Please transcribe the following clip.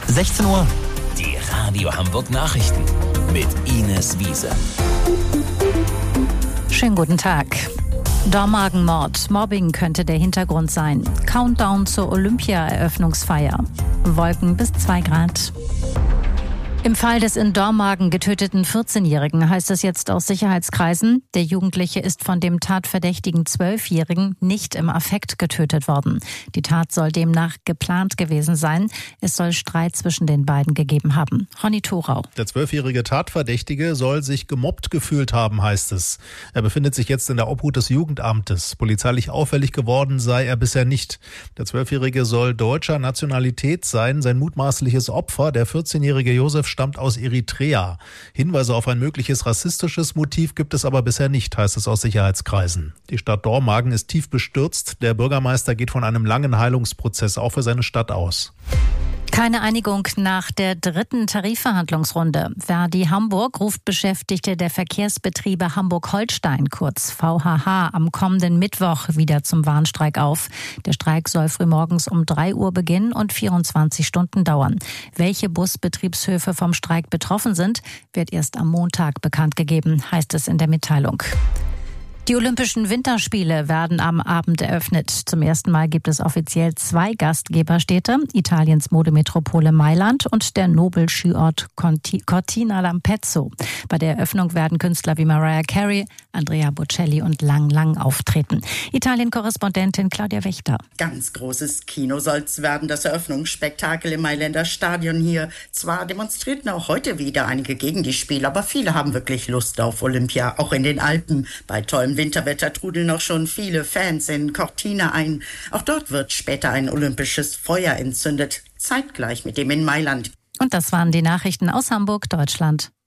16 Uhr, die Radio Hamburg Nachrichten mit Ines Wiese. Schönen guten Tag. Dormagen-Mord. Mobbing könnte der Hintergrund sein. Countdown zur Olympia-Eröffnungsfeier. Wolken bis 2 Grad. Im Fall des in Dormagen getöteten 14-Jährigen heißt es jetzt aus Sicherheitskreisen, der Jugendliche ist von dem tatverdächtigen 12-Jährigen nicht im Affekt getötet worden. Die Tat soll demnach geplant gewesen sein. Es soll Streit zwischen den beiden gegeben haben. Ronny Thorau. Der 12-jährige Tatverdächtige soll sich gemobbt gefühlt haben, heißt es. Er befindet sich jetzt in der Obhut des Jugendamtes. Polizeilich auffällig geworden sei er bisher nicht. Der 12-jährige soll deutscher Nationalität sein. Sein mutmaßliches Opfer, der 14-jährige Josef, stammt aus Eritrea. Hinweise auf ein mögliches rassistisches Motiv gibt es aber bisher nicht, heißt es aus Sicherheitskreisen. Die Stadt Dormagen ist tief bestürzt. Der Bürgermeister geht von einem langen Heilungsprozess auch für seine Stadt aus. Keine Einigung nach der 3. Tarifverhandlungsrunde. Verdi Hamburg ruft Beschäftigte der Verkehrsbetriebe Hamburg-Holstein, kurz VHH, am kommenden Mittwoch wieder zum Warnstreik auf. Der Streik soll frühmorgens um 3 Uhr beginnen und 24 Stunden dauern. Welche Busbetriebshöfe vom Streik betroffen sind, wird erst am Montag bekannt gegeben, heißt es in der Mitteilung. Die Olympischen Winterspiele werden am Abend eröffnet. Zum ersten Mal gibt es offiziell 2 Gastgeberstädte, Italiens Modemetropole Mailand und der Nobelskiort Cortina d'Ampezzo. Bei der Eröffnung werden Künstler wie Mariah Carey, Andrea Bocelli und Lang Lang auftreten. Italien-Korrespondentin Claudia Wächter. Ganz großes Kino soll's werden, das Eröffnungsspektakel im Mailänder Stadion hier. Zwar demonstrierten auch heute wieder einige gegen die Spiele, aber viele haben wirklich Lust auf Olympia, auch in den Alpen. Bei tollem Winterwetter trudeln noch schon viele Fans in Cortina ein. Auch dort wird später ein olympisches Feuer entzündet, zeitgleich mit dem in Mailand. Und das waren die Nachrichten aus Hamburg, Deutschland.